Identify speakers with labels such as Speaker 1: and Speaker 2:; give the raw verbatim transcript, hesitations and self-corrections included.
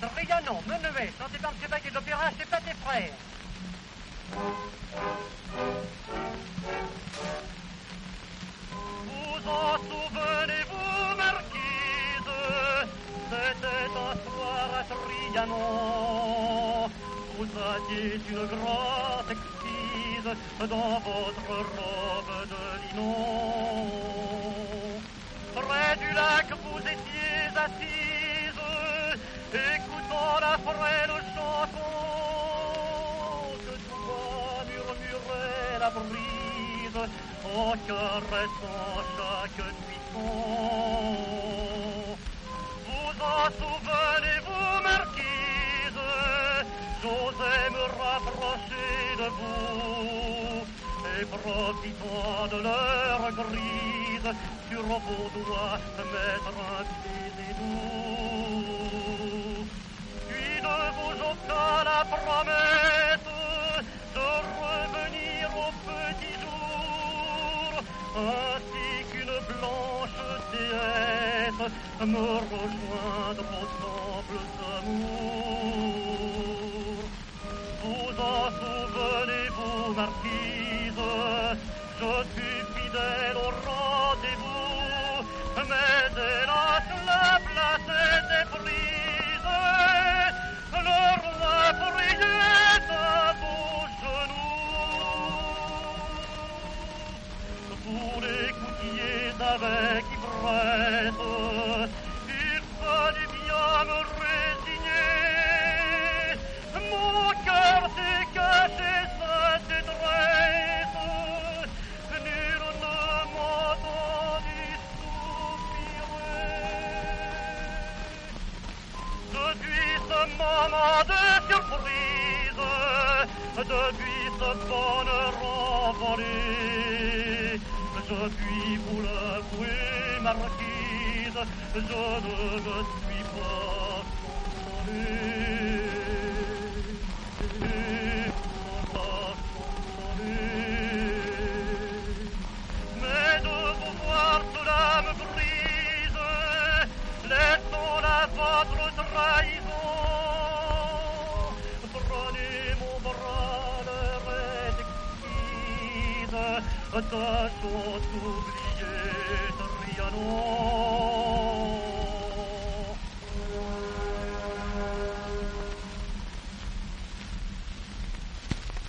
Speaker 1: Trianon, Menuet, chanté par M. Baguet de l'Opéra, c'est pas tes frères. Vous en souvenez-vous, marquise, c'était un soir à Trianon. Vous aviez une grande exquise dans votre robe de linon. Près du lac, vous étiez assise, écoutant la frêle chanson que tout bas murmurait la brise en caressant chaque buisson. Vous en souvenez-vous, marquise, j'osais me rapprocher de vous et profitant de leur grise sur vos doigts mettre un baiser doux. Puis de vous j'obtins la promesse de revenir au petit jour, ainsi qu'une blanche déesse me rejoindre au temple d'amour. Vous en souvenez-vous, marquise, je fus fidèle au rendez-vous, mais hélas la place était prise, le roi priait à vos genoux. Vous l'écoutiez avec ivresse, il fallait bien me résigner, mon cœur s'est caché sa détresse, nul ne m'entendit soupirer. Depuis ce moment de surprise, depuis ce bonheur envolé, je puis vous l'avouer, marquise, je ne me suis pas consolé. Mais de vous voir sous l'âme brise, laissons la votre trahison. Prenez mon bras, l'heure est exquise, tâchons d'oublier Trianon.